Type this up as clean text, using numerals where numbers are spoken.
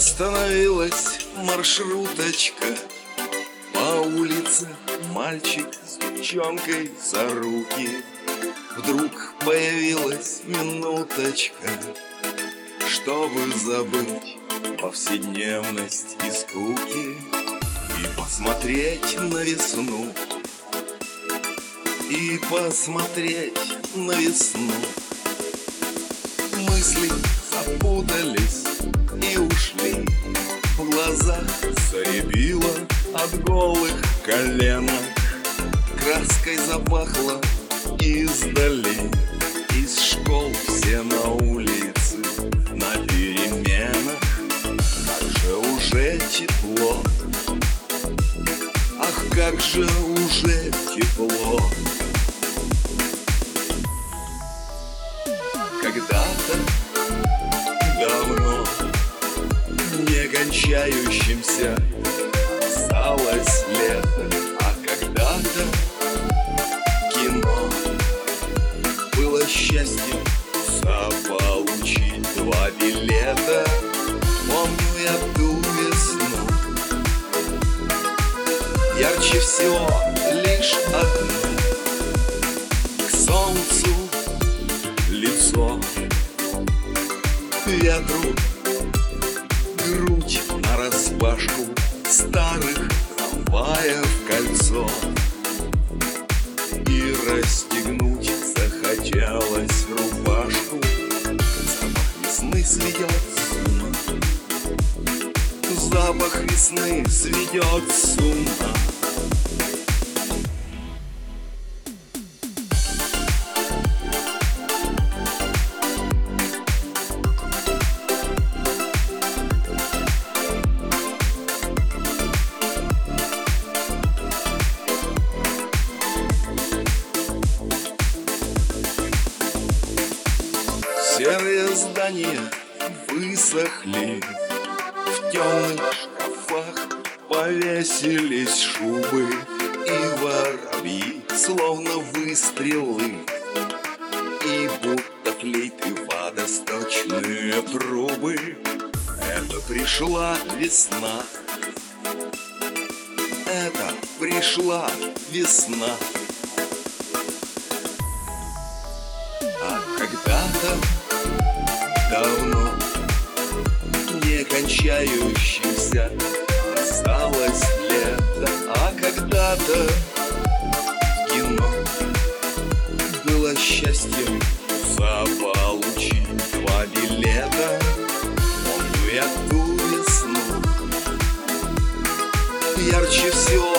Остановилась маршруточка. По улице мальчик с девчонкой за руки. Вдруг появилась минуточка, чтобы забыть повседневность и скуки и посмотреть на весну, и посмотреть на весну. Мысли запутались и ушли, в глазах зарябило от голых коленок, краской запахло издали. Из школ все на улице, на переменах. Как же уже тепло, ах, как же уже тепло. Когда-то давно не кончающимся осталось лето, а когда-то кино было счастьем заполучить 2 билета. Помню я ту весну, ярче всего лишь одно: к солнцу лицо, ветру грудь нараспашку, старых трамваев кольцо. И расстегнуть захотелось рубашку. Запах весны сведет с ума, запах весны сведет с ума. Серые здания высохли, в темных шкафах повесились шубы, и воробьи, словно выстрелы, и будто флейты водосточные трубы. Это пришла весна, это пришла весна. А когда-то давно не кончающимся осталось лето, а когда-то в кино было счастьем заполучить 2 билета. Помню я ту весну, ярче всего